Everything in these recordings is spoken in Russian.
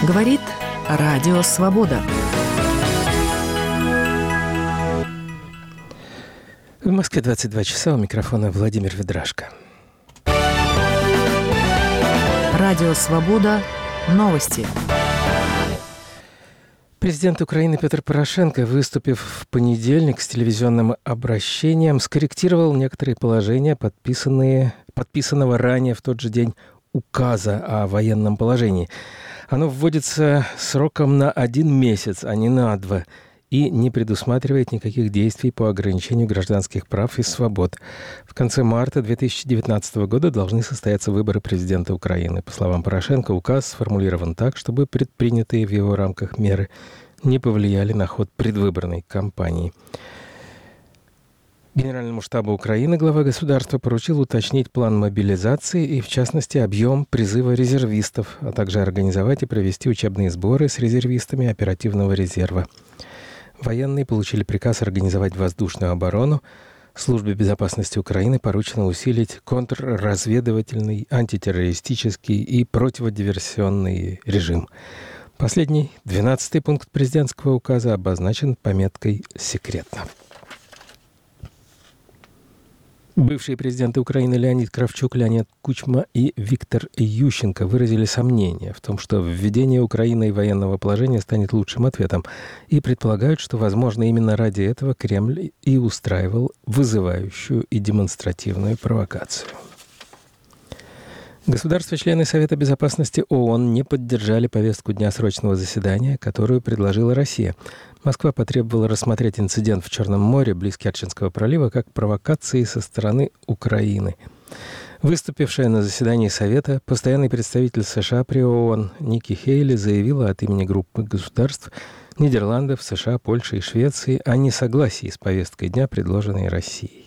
Говорит Радио Свобода. В Москве 22 часа, у микрофона Владимир Ведрашко. Радио Свобода. Новости. Президент Украины Петр Порошенко, выступив в понедельник с телевизионным обращением, скорректировал некоторые положения, подписанного ранее в тот же день указа о военном положении. Оно вводится сроком на 1 месяц, а не на 2, и не предусматривает никаких действий по ограничению гражданских прав и свобод. В конце марта 2019 года должны состояться выборы президента Украины. По словам Порошенко, указ сформулирован так, чтобы предпринятые в его рамках меры не повлияли на ход предвыборной кампании. Генеральному штабу Украины глава государства поручил уточнить план мобилизации и, в частности, объем призыва резервистов, а также организовать и провести учебные сборы с резервистами оперативного резерва. Военные получили приказ организовать воздушную оборону. Службе безопасности Украины поручено усилить контрразведывательный, антитеррористический и противодиверсионный режим. Последний, 12-й пункт президентского указа обозначен пометкой «Секретно». Бывшие президенты Украины Леонид Кравчук, Леонид Кучма и Виктор Ющенко выразили сомнения в том, что введение Украиной военного положения станет лучшим ответом, и предполагают, что, возможно, именно ради этого Кремль и устраивал вызывающую и демонстративную провокацию. Государства-члены Совета безопасности ООН не поддержали повестку дня срочного заседания, которую предложила Россия. Москва потребовала рассмотреть инцидент в Черном море близ Керченского пролива как провокации со стороны Украины. Выступившая на заседании Совета постоянный представитель США при ООН Ники Хейли заявила от имени группы государств Нидерландов, США, Польши и Швеции о несогласии с повесткой дня, предложенной Россией.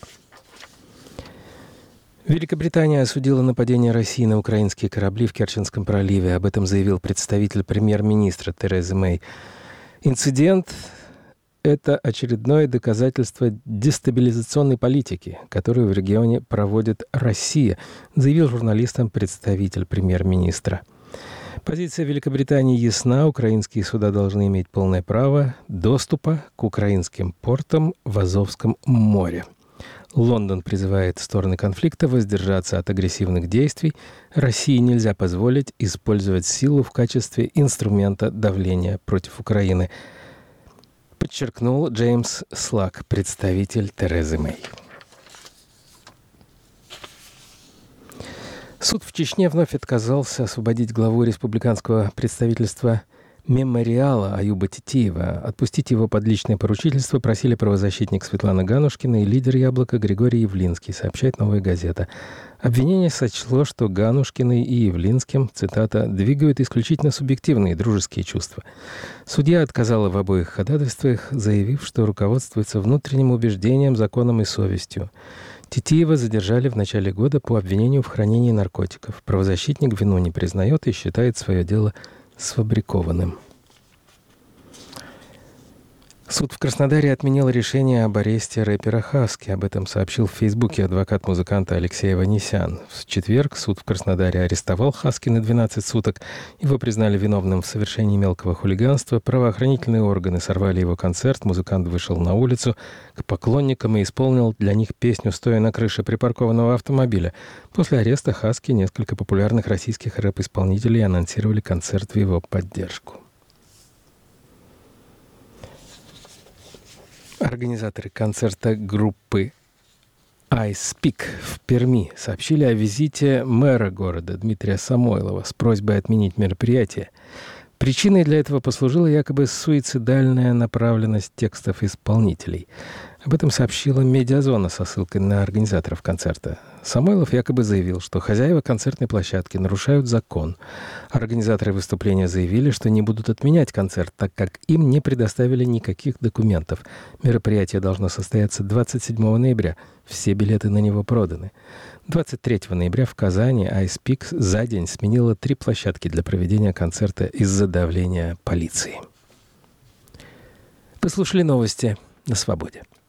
Великобритания осудила нападение России на украинские корабли в Керченском проливе. Об этом заявил представитель премьер-министра Терезы Мэй. Инцидент – это очередное доказательство дестабилизационной политики, которую в регионе проводит Россия, заявил журналистам представитель премьер-министра. Позиция Великобритании ясна. Украинские суда должны иметь полное право доступа к украинским портам в Азовском море. Лондон призывает стороны конфликта воздержаться от агрессивных действий. России нельзя позволить использовать силу в качестве инструмента давления против Украины, подчеркнул Джеймс Слак, представитель Терезы Мэй. Суд в Чечне вновь отказался освободить главу республиканского представительства «Мемориала» Аюба Титиева. Отпустить его под личное поручительство просили правозащитник Светлана Ганушкина и лидер «Яблока» Григорий Явлинский, сообщает «Новая газета». Обвинение сочло, что Ганушкиной и Явлинским, цитата, «двигают исключительно субъективные дружеские чувства». Судья отказала в обоих ходатайствах, заявив, что руководствуется внутренним убеждением, законом и совестью. Титиева задержали в начале года по обвинению в хранении наркотиков. Правозащитник вину не признает и считает свое дело сфабрикованным. Суд в Краснодаре отменил решение об аресте рэпера Хаски. Об этом сообщил в Фейсбуке адвокат музыканта Алексей Аванесян. В четверг суд в Краснодаре арестовал Хаски на 12 суток. Его признали виновным в совершении мелкого хулиганства. Правоохранительные органы сорвали его концерт. Музыкант вышел на улицу к поклонникам и исполнил для них песню, стоя на крыше припаркованного автомобиля. После ареста Хаски несколько популярных российских рэп-исполнителей анонсировали концерт в его поддержку. Организаторы концерта группы I Speak в Перми сообщили о визите мэра города Дмитрия Самойлова с просьбой отменить мероприятие. Причиной для этого послужила якобы суицидальная направленность текстов исполнителей. Об этом сообщила «Медиазона» со ссылкой на организаторов концерта. Самойлов якобы заявил, что хозяева концертной площадки нарушают закон. Организаторы выступления заявили, что не будут отменять концерт, так как им не предоставили никаких документов. Мероприятие должно состояться 27 ноября. Все билеты на него проданы. 23 ноября в Казани I Speak за день сменила 3 площадки для проведения концерта из-за давления полиции. Вы слушали новости на Свободе.